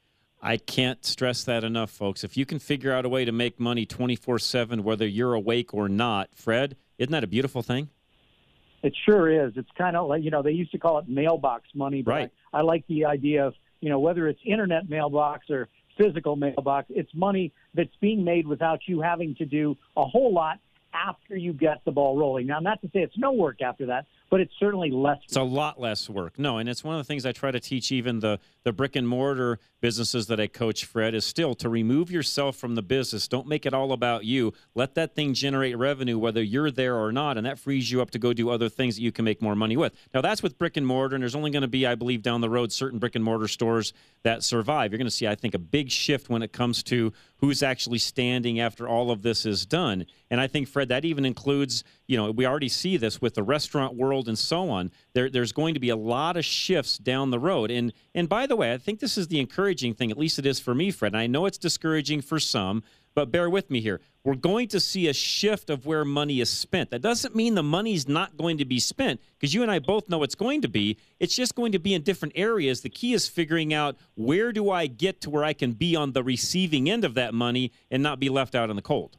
I can't stress that enough, folks, if you can figure out a way to make money twenty-four seven, whether you're awake or not, Fred, isn't that a beautiful thing? It sure is. It's kind of like, you know, they used to call it mailbox money, but right. I, I like the idea of, you know, whether it's internet mailbox or physical mailbox, it's money that's being made without you having to do a whole lot after you get the ball rolling. Now, not to say it's no work after that, but it's certainly less work. It's a lot less work. No, and it's one of the things I try to teach even the, the brick-and-mortar businesses that I coach, Fred, is still to remove yourself from the business. Don't make it all about you. Let that thing generate revenue whether you're there or not, and that frees you up to go do other things that you can make more money with. Now, that's with brick-and-mortar, and there's only going to be, I believe, down the road certain brick-and-mortar stores that survive. You're going to see, I think, a big shift when it comes to who's actually standing after all of this is done. And I think, Fred, that even includes, you know, we already see this with the restaurant world and so on. There, there's going to be a lot of shifts down the road. And and by the way, I think this is the encouraging thing, at least it is for me, Fred. And I know it's discouraging for some, but bear with me here. We're going to see a shift of where money is spent. That doesn't mean the money's not going to be spent, because you and I both know it's going to be. It's just going to be in different areas. The key is figuring out, where do I get to where I can be on the receiving end of that money and not be left out in the cold?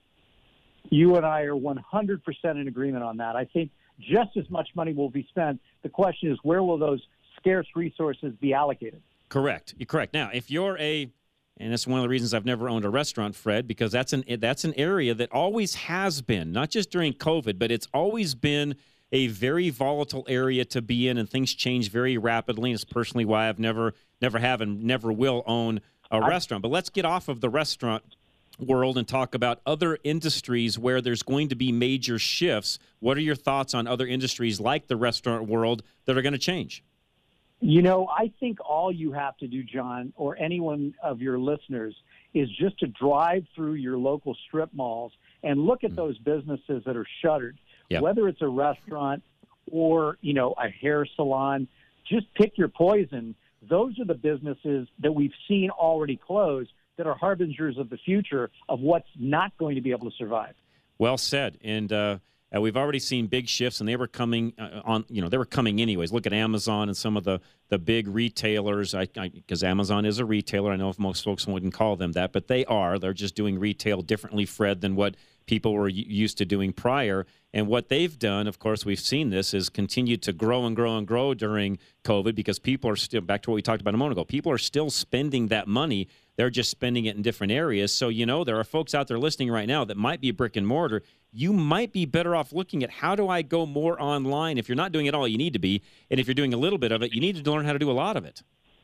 You and I are one hundred percent in agreement on that. I think just as much money will be spent. The question is, where will those scarce resources be allocated? Correct. You're correct. Now, if you're a And that's one of the reasons I've never owned a restaurant, Fred, because that's an that's an area that always has been, not just during COVID, but it's always been a very volatile area to be in, and things change very rapidly. And it's personally why I've never never have and never will own a I, restaurant. But let's get off of the restaurant world and talk about other industries where there's going to be major shifts. What are your thoughts on other industries like the restaurant world that are going to change? You know, I think all you have to do, John, or anyone of your listeners, is just to drive through your local strip malls and look at those businesses that are shuttered, yep. whether it's a restaurant or, you know, a hair salon. Just pick your poison. Those are the businesses that we've seen already close that are harbingers of the future of what's not going to be able to survive. Well said. And, uh, Uh, we've already seen big shifts, and they were coming uh, on. You know, they were coming anyways. Look at Amazon and some of the, the big retailers. I because Amazon is a retailer. I know if most folks wouldn't call them that, but they are. They're just doing retail differently, Fred, than what people were used to doing prior. And what they've done, of course, we've seen this, is continued to grow and grow and grow during COVID, because people are still, back to what we talked about a moment ago, people are still spending that money. They're just spending it in different areas. So, you know, there are folks out there listening right now that might be brick and mortar. You might be better off looking at, how do I go more online? If you're not doing it all, you need to be. And if you're doing a little bit of it, you need to learn how to do a lot of it.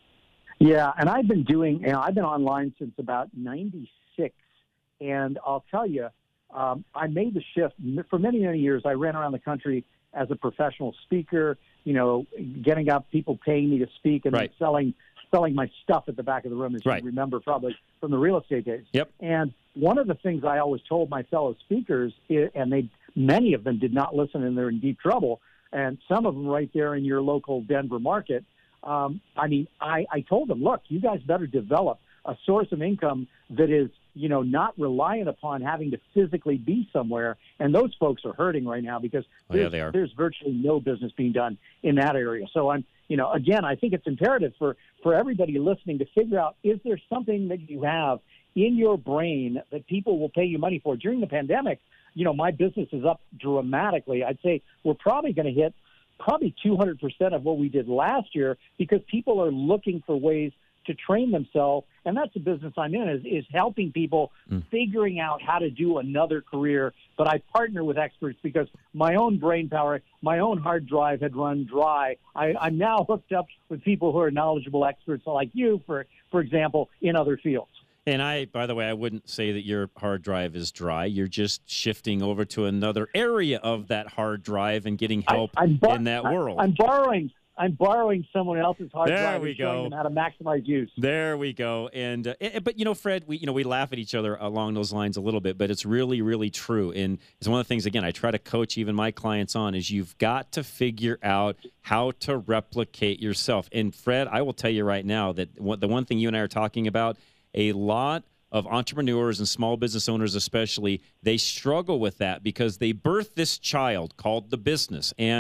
Yeah, and I've been doing, you know, I've been online since about ninety-six. And I'll tell you, um, I made the shift. For many, many years, I ran around the country as a professional speaker, you know, getting up, people paying me to speak, and right. then selling selling my stuff at the back of the room, as right. you remember probably from the real estate days. Yep. And one of the things I always told my fellow speakers, and they many of them did not listen, and they're in deep trouble, and some of them right there in your local Denver market, um, I mean, I, I told them, look, you guys better develop a source of income that is, you know, not reliant upon having to physically be somewhere. And those folks are hurting right now, because oh, yeah, there's, they are. there's virtually no business being done in that area. So I'm, you know, again, I think it's imperative for, for everybody listening to figure out, is there something that you have in your brain that people will pay you money for? During the pandemic, you know, my business is up dramatically. I'd say we're probably going to hit probably two hundred percent of what we did last year, because people are looking for ways to train themselves. And that's the business I'm in, is, is helping people mm. figuring out how to do another career. But I partner with experts, because my own brain power, my own hard drive had run dry. I, I'm now hooked up with people who are knowledgeable experts like you, for, for example, in other fields. And I, by the way, I wouldn't say that your hard drive is dry. You're just shifting over to another area of that hard drive and getting help I, bar- in that world. I, I'm borrowing. I'm borrowing someone else's hard there drive we and showing go. them how to maximize use. There we go. And uh, it, but you know, Fred, we you know we laugh at each other along those lines a little bit, but it's really, really true. And it's one of the things, again, I try to coach even my clients on, is you've got to figure out how to replicate yourself. And Fred, I will tell you right now that what, the one thing you and I are talking about, a lot of entrepreneurs and small business owners especially, they struggle with that, because they birth this child called the business, and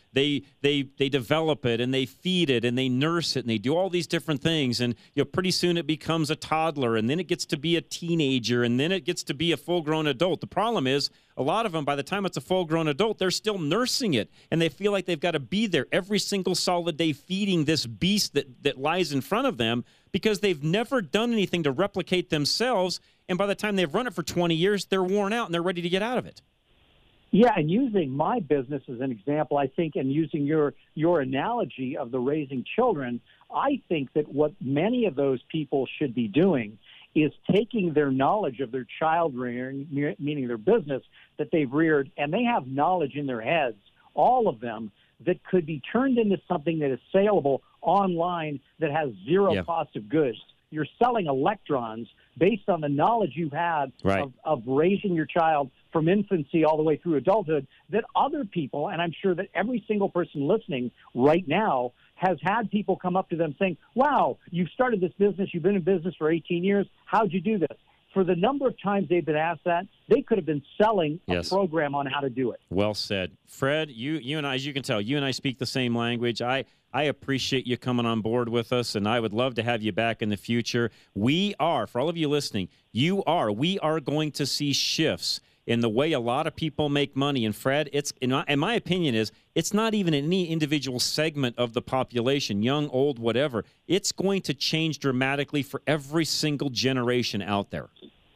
they they they develop it and they feed it and they nurse it and they do all these different things. And you know, pretty soon it becomes a toddler, and then it gets to be a teenager, and then it gets to be a full-grown adult. The problem is a lot of them, by the time it's a full-grown adult, they're still nursing it, and they feel like they've got to be there every single solid day feeding this beast that, that lies in front of them because they've never done anything to replicate themselves. And by the time they've run it for twenty years, they're worn out and they're ready to get out of it. Yeah, and using my business as an example, I think, and using your your analogy of the raising children, I think that what many of those people should be doing is taking their knowledge of their child rearing, meaning their business that they've reared, and they have knowledge in their heads, all of them, that could be turned into something that is saleable online that has zero yeah. cost of goods. You're selling electrons based on the knowledge you've had right. of, of raising your child from infancy all the way through adulthood that other people, and I'm sure that every single person listening right now has had people come up to them saying, wow, you've started this business, you've been in business for eighteen years, how'd you do this? For the number of times they've been asked that, they could have been selling yes. a program on how to do it. Well said. Fred, you you and I, as you can tell, you and I speak the same language. I, I appreciate you coming on board with us, and I would love to have you back in the future. We are, for all of you listening, you are, we are going to see shifts in the way a lot of people make money. And Fred, it's in my, in my opinion is it's not even in any individual segment of the population, young, old, whatever. It's going to change dramatically for every single generation out there.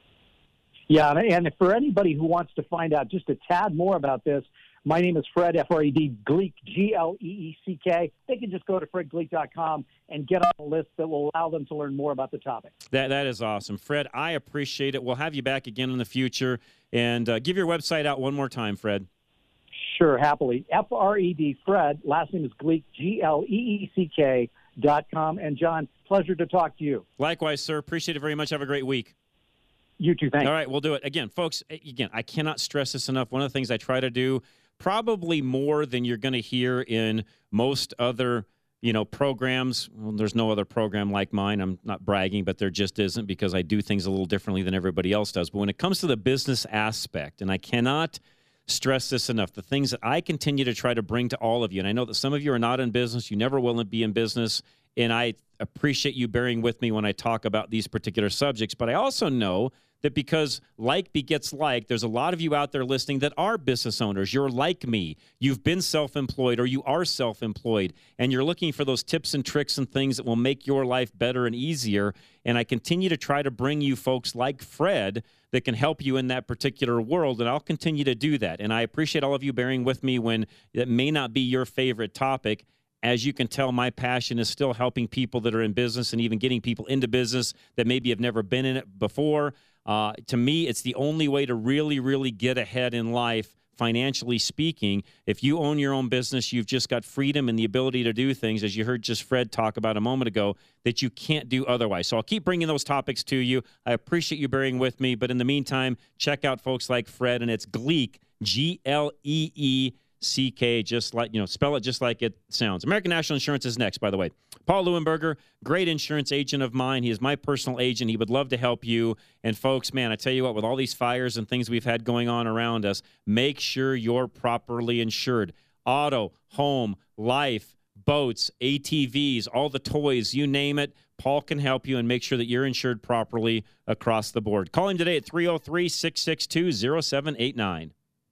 Yeah, and for anybody who wants to find out just a tad more about this, my name is Fred, F R E D, Gleek, G L E E C K. They can just go to fred gleek dot com and get on a list that will allow them to learn more about the topic. That That is awesome. Fred, I appreciate it. We'll have you back again in the future. And uh, give your website out one more time, Fred. Sure, happily. F R E D, Fred, last name is Gleek, G L E E C K dot com. And, John, pleasure to talk to you. Likewise, sir. Appreciate it very much. Have a great week. You too. Thanks. All right, we'll do it. Again, folks, again, I cannot stress this enough. One of the things I try to do, probably more than you're going to hear in most other, you know, programs. Well, there's no other program like mine. I'm not bragging, but there just isn't because I do things a little differently than everybody else does. But when it comes to the business aspect, and I cannot stress this enough, the things that I continue to try to bring to all of you, and I know that some of you are not in business, you never will be in business, and I appreciate you bearing with me when I talk about these particular subjects, but I also know that because like begets like, there's a lot of you out there listening that are business owners. You're like me. You've been self-employed or you are self-employed, and you're looking for those tips and tricks and things that will make your life better and easier. And I continue to try to bring you folks like Fred that can help you in that particular world, and I'll continue to do that. And I appreciate all of you bearing with me when it may not be your favorite topic. As you can tell, my passion is still helping people that are in business and even getting people into business that maybe have never been in it before. Uh, to me, it's the only way to really, really get ahead in life, financially speaking. If you own your own business, you've just got freedom and the ability to do things, as you heard just Fred talk about a moment ago, that you can't do otherwise. So I'll keep bringing those topics to you. I appreciate you bearing with me. But in the meantime, check out folks like Fred, and it's Gleek, G L E E C K, just like, you know, spell it just like it sounds. American National Insurance is next, by the way. Paul Leuenberger, great insurance agent of mine. He is my personal agent. He would love to help you. And folks, man, I tell you what, with all these fires and things we've had going on around us, make sure you're properly insured. Auto, home, life, boats, A T Vs, all the toys, you name it. Paul can help you and make sure that you're insured properly across the board. Call him today at three oh three, six six two, oh seven eight nine.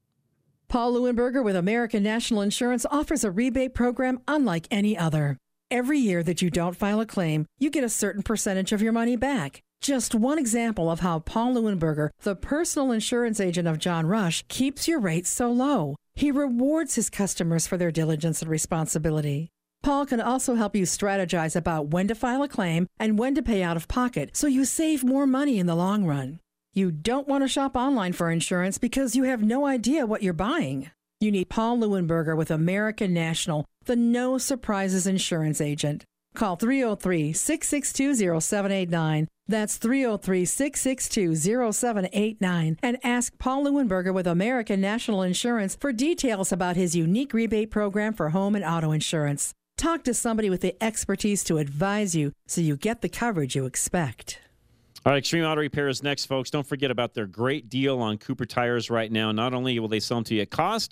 Paul Leuenberger with American National Insurance offers a rebate program unlike any other. Every year that you don't file a claim, you get a certain percentage of your money back. Just one example of how Paul Leuenberger, the personal insurance agent of John Rush, keeps your rates so low. He rewards his customers for their diligence and responsibility. Paul can also help you strategize about when to file a claim and when to pay out of pocket so you save more money in the long run. You don't want to shop online for insurance because you have no idea what you're buying. You need Paul Leuenberger with American National, the no surprises insurance agent. Call three oh three, six six two, oh seven eight nine. That's three oh three, six six two, oh seven eight nine. And ask Paul Leuenberger with American National Insurance for details about his unique rebate program for home and auto insurance. Talk to somebody with the expertise to advise you so you get the coverage you expect. All right, Extreme Auto Repair is next, folks. Don't forget about their great deal on Cooper tires right now. Not only will they sell them to you at cost,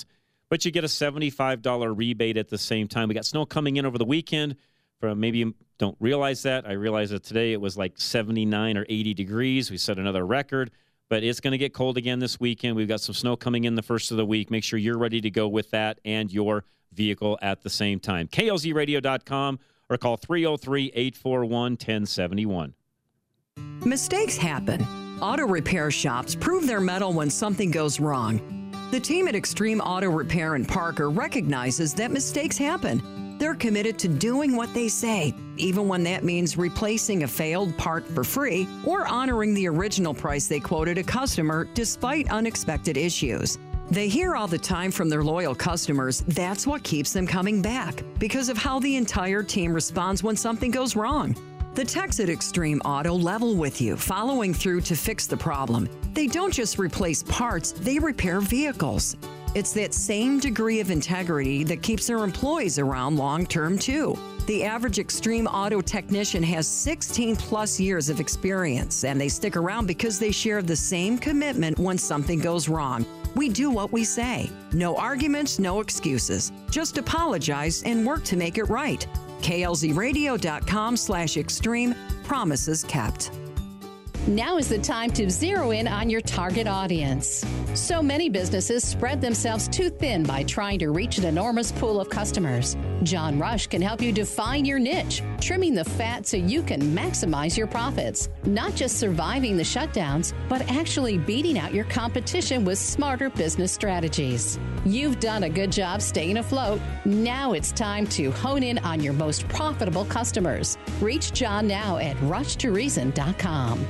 but you get a seventy-five dollars rebate at the same time. We got snow coming in over the weekend. For maybe you don't realize that. I realize that today it was like seventy-nine or eighty degrees. We set another record, but it's going to get cold again this weekend. We've got some snow coming in the first of the week. Make sure you're ready to go with that and your vehicle at the same time. K L Z radio dot com or call three oh three, eight four one, one oh seven one. Mistakes happen. Auto repair shops prove their mettle when something goes wrong. The team at Extreme Auto Repair in Parker recognizes that mistakes happen. They're committed to doing what they say, even when that means replacing a failed part for free or honoring the original price they quoted a customer despite unexpected issues. They hear all the time from their loyal customers that's what keeps them coming back, because of how the entire team responds when something goes wrong. The techs at Extreme Auto level with you, following through to fix the problem. They don't just replace parts, they repair vehicles. It's that same degree of integrity that keeps their employees around long-term, too. The average Extreme Auto technician has sixteen plus years of experience, and they stick around because they share the same commitment when something goes wrong. We do what we say. No arguments, no excuses. Just apologize and work to make it right. K L Z radio dot com slash extreme. Promises kept. Now is the time to zero in on your target audience. So many businesses spread themselves too thin by trying to reach an enormous pool of customers. John Rush can help you define your niche, trimming the fat so you can maximize your profits. Not just surviving the shutdowns, but actually beating out your competition with smarter business strategies. You've done a good job staying afloat. Now it's time to hone in on your most profitable customers. Reach John now at rush to reason dot com.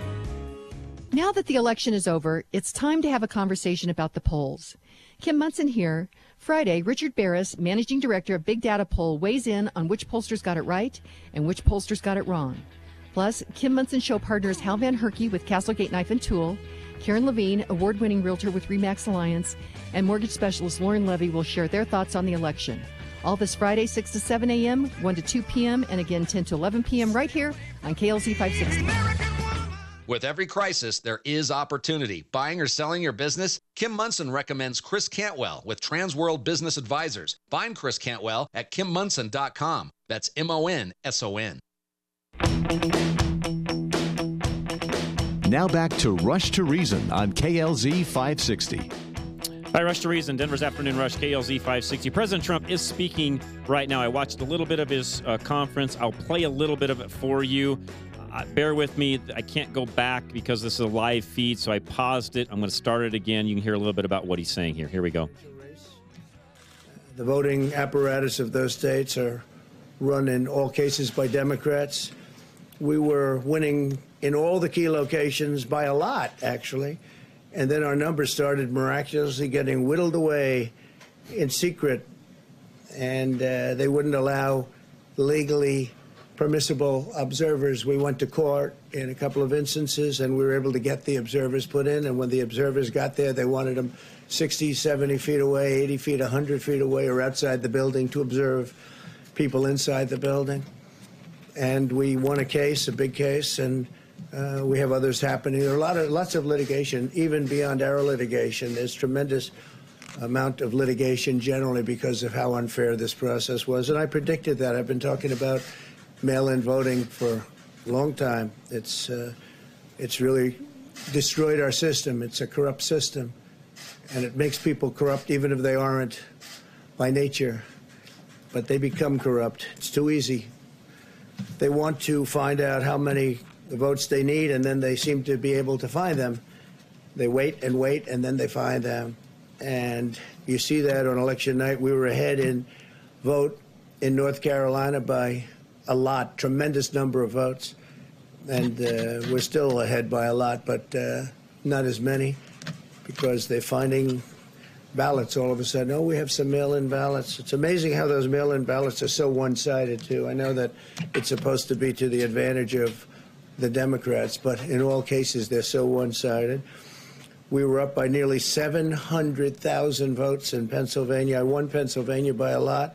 Now that the election is over, it's time to have a conversation about the polls. Kim Munson here. Friday, Richard Barris, Managing Director of Big Data Poll, weighs in on which pollsters got it right and which pollsters got it wrong. Plus, Kim Munson show partners Hal Van Herky with Castlegate Knife and Tool, Karen Levine, award-winning realtor with RE/MAX Alliance, and mortgage specialist Lauren Levy will share their thoughts on the election. All this Friday, six to seven a.m., one to two p.m., and again ten to eleven p.m. right here on K L Z five sixty. With every crisis, there is opportunity. Buying or selling your business? Kim Munson recommends Chris Cantwell with Transworld Business Advisors. Find Chris Cantwell at kim munson dot com. That's M O N S O N. Now back to Rush to Reason on K L Z five sixty. Hi, Rush to Reason, Denver's Afternoon Rush, K L Z five sixty. President Trump is speaking right now. I watched a little bit of his uh, conference. I'll play a little bit of it for you. Uh, bear with me. I can't go back because this is a live feed, so I paused it. I'm going to start it again. You can hear a little bit about what he's saying here. Here we go. The voting apparatus of those states are run in all cases by Democrats. We were winning in all the key locations by a lot, actually. And then our numbers started miraculously getting whittled away in secret. And uh, they wouldn't allow legally permissible observers. We went to court in a couple of instances, and we were able to get the observers put in. And when the observers got there, they wanted them sixty, seventy feet away, eighty feet, one hundred feet away, or outside the building to observe people inside the building. And we won a case, a big case, and uh, we have others happening. There are a lot of lots of litigation, even beyond our litigation. There's tremendous amount of litigation generally because of how unfair this process was. And I predicted that. I've been talking about mail-in voting for a long time. It's uh, it's really destroyed our system. It's a corrupt system, and it makes people corrupt even if they aren't by nature, but they become corrupt. It's too easy. They want to find out how many votes they need, and then they seem to be able to find them. They wait and wait, and then they find them. And you see that on election night. We were ahead in vote in North Carolina by a lot, tremendous number of votes, and uh, we're still ahead by a lot, but uh, not as many, because they're finding ballots all of a sudden. Oh, we have some mail-in ballots. It's amazing how those mail-in ballots are so one-sided, too. I know that it's supposed to be to the advantage of the Democrats, but in all cases, they're so one-sided. We were up by nearly seven hundred thousand votes in Pennsylvania. I won Pennsylvania by a lot.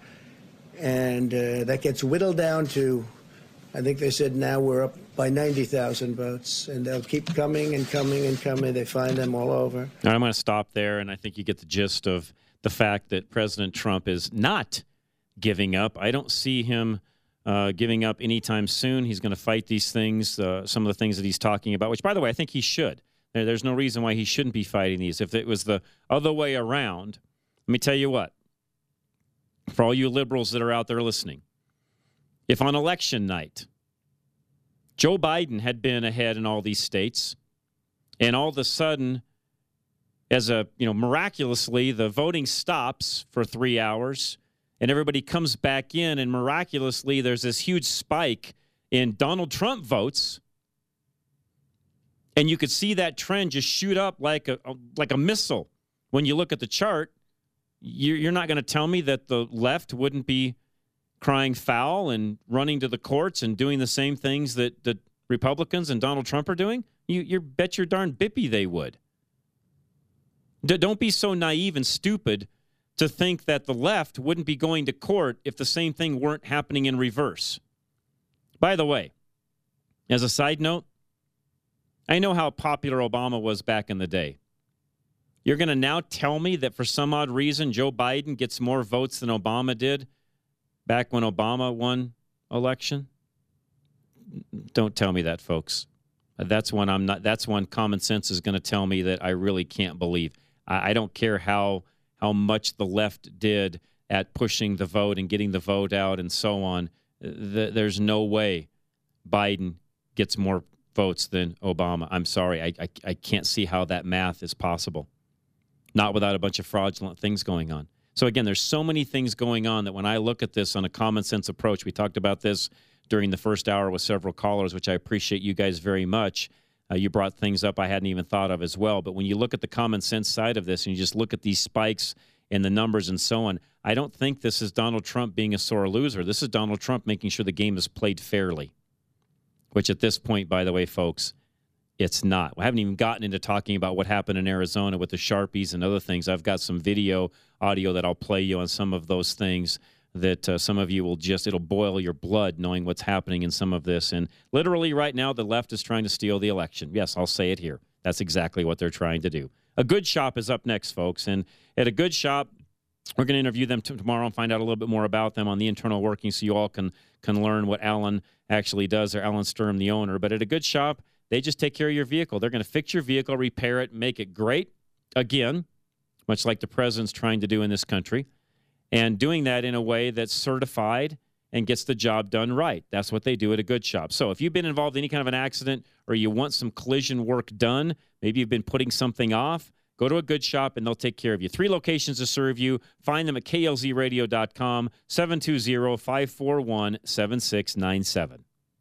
And uh, that gets whittled down to, I think they said now we're up by ninety thousand votes. And they'll keep coming and coming and coming. They find them all over. All right, I'm going to stop there, and I think you get the gist of the fact that President Trump is not giving up. I don't see him uh, giving up anytime soon. He's going to fight these things, uh, some of the things that he's talking about, which, by the way, I think he should. There, there's no reason why he shouldn't be fighting these. If it was the other way around, let me tell you what, for all you liberals that are out there listening, if on election night Joe Biden had been ahead in all these states, and all of a sudden, as a, you know, miraculously, the voting stops for three hours, and everybody comes back in, and miraculously, there's this huge spike in Donald Trump votes, and you could see that trend just shoot up like a like a missile. When you look at the chart, you're not going to tell me that the left wouldn't be crying foul and running to the courts and doing the same things that the Republicans and Donald Trump are doing? You, you bet your darn bippy they would. D- don't be so naive and stupid to think that the left wouldn't be going to court if the same thing weren't happening in reverse. By the way, as a side note, I know how popular Obama was back in the day. You're going to now tell me that for some odd reason Joe Biden gets more votes than Obama did back when Obama won election? Don't tell me that, folks. That's when I'm not. That's when common sense is going to tell me that I really can't believe. I, I don't care how how much the left did at pushing the vote and getting the vote out and so on. The, there's no way Biden gets more votes than Obama. I'm sorry. I, I I can't see how that math is possible. Not without a bunch of fraudulent things going on. So again, there's so many things going on that when I look at this on a common sense approach, we talked about this during the first hour with several callers, which I appreciate you guys very much. Uh, you brought things up I hadn't even thought of as well. But when you look at the common sense side of this and you just look at these spikes and the numbers and so on, I don't think this is Donald Trump being a sore loser. This is Donald Trump making sure the game is played fairly, which at this point, by the way, folks, it's not. We haven't even gotten into talking about what happened in Arizona with the Sharpies and other things. I've got some video, audio that I'll play you on some of those things that uh, some of you will just, it'll boil your blood knowing what's happening in some of this. And literally right now, the left is trying to steal the election. Yes, I'll say it here. That's exactly what they're trying to do. A Good Shop is up next, folks. And at A Good Shop, we're going to interview them t- tomorrow and find out a little bit more about them on the internal workings so you all can, can learn what Alan actually does, or Alan Sturm, the owner. But at A Good Shop, they just take care of your vehicle. They're going to fix your vehicle, repair it, make it great, again, much like the president's trying to do in this country, and doing that in a way that's certified and gets the job done right. That's what they do at A Good Shop. So if you've been involved in any kind of an accident or you want some collision work done, maybe you've been putting something off, go to A Good Shop and they'll take care of you. Three locations to serve you. Find them at K L Z radio dot com, seven two zero, five four one, seven six nine seven.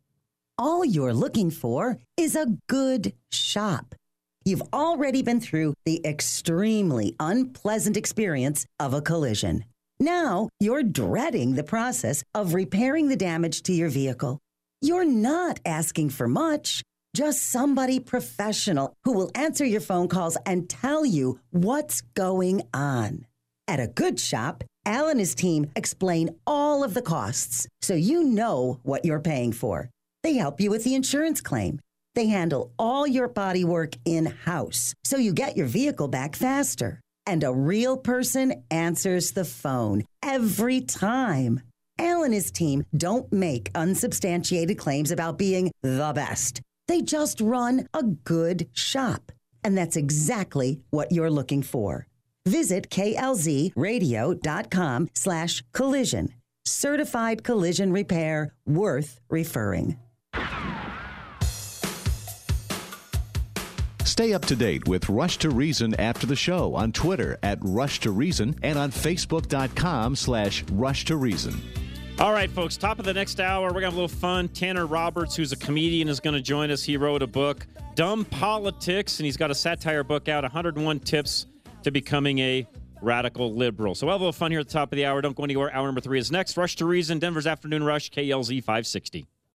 All you're looking for is a good shop. You've already been through the extremely unpleasant experience of a collision. Now you're dreading the process of repairing the damage to your vehicle. You're not asking for much, just somebody professional who will answer your phone calls and tell you what's going on. At A Good Shop, Al and his team explain all of the costs so you know what you're paying for. They help you with the insurance claim. They handle all your body work in-house, so you get your vehicle back faster. And a real person answers the phone every time. Al and his team don't make unsubstantiated claims about being the best. They just run a good shop. And that's exactly what you're looking for. Visit K L Z radio dot com slash collision. Certified collision repair worth referring. Stay up to date with Rush to Reason after the show on Twitter at Rush to Reason and on Facebook dot com slash Rush to Reason. All right, folks, top of the next hour, we're going to have a little fun. Tanner Roberts, who's a comedian, is going to join us. He wrote a book, Dumb Politics, and he's got a satire book out, one hundred one Tips to Becoming a Radical Liberal. So we'll have a little fun here at the top of the hour. Don't go anywhere. Hour number three is next. Rush to Reason, Denver's Afternoon Rush, K L Z five sixty.